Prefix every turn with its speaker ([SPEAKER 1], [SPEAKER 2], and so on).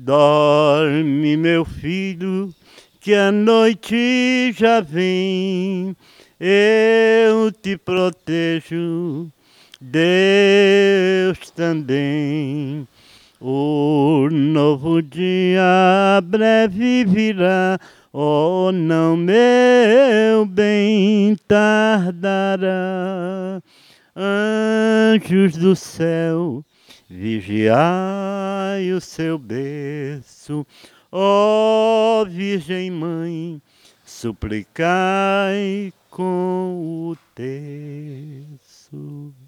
[SPEAKER 1] Dorme, meu filho, que a noite já vem. Eu te protejo, Deus também. O novo dia breve virá, oh, não, meu bem, tardará. Anjos do céu, vigiai o seu berço, ó Virgem Mãe, suplicai com o terço.